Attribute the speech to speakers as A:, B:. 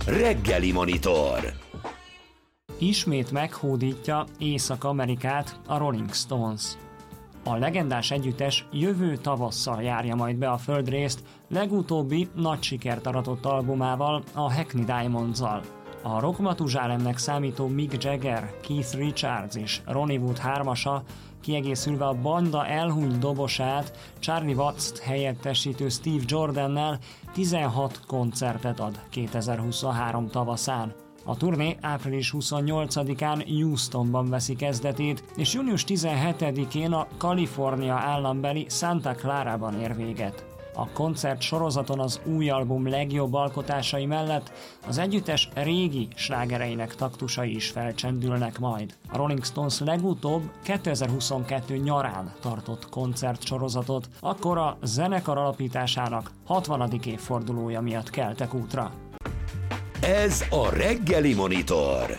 A: Reggeli Monitor.
B: Ismét meghódítja Észak-Amerikát a Rolling Stones. A legendás együttes jövő tavasszal járja majd be a földrészt legutóbbi nagy sikert aratott albumával, a Hackney Diamonds-zal. A rockmatuzsálemnek számító Mick Jagger, Keith Richards és Ronnie Wood hármasa, kiegészülve a banda elhunyt dobosát, Charlie Watts-t helyettesítő Steve Jordannel 16 koncertet ad 2023 tavaszán. A turné április 28-án Houstonban veszi kezdetét, és június 17-én a Kalifornia állambeli Santa Clarában ér véget. A koncert sorozaton az új album legjobb alkotásai mellett az együttes régi slágereinek taktusai is felcsendülnek majd. A Rolling Stones legutóbb 2022 nyarán tartott koncertsorozatot, akkor a zenekar alapításának 60. évfordulója miatt keltek útra.
A: Ez a Reggeli Monitor.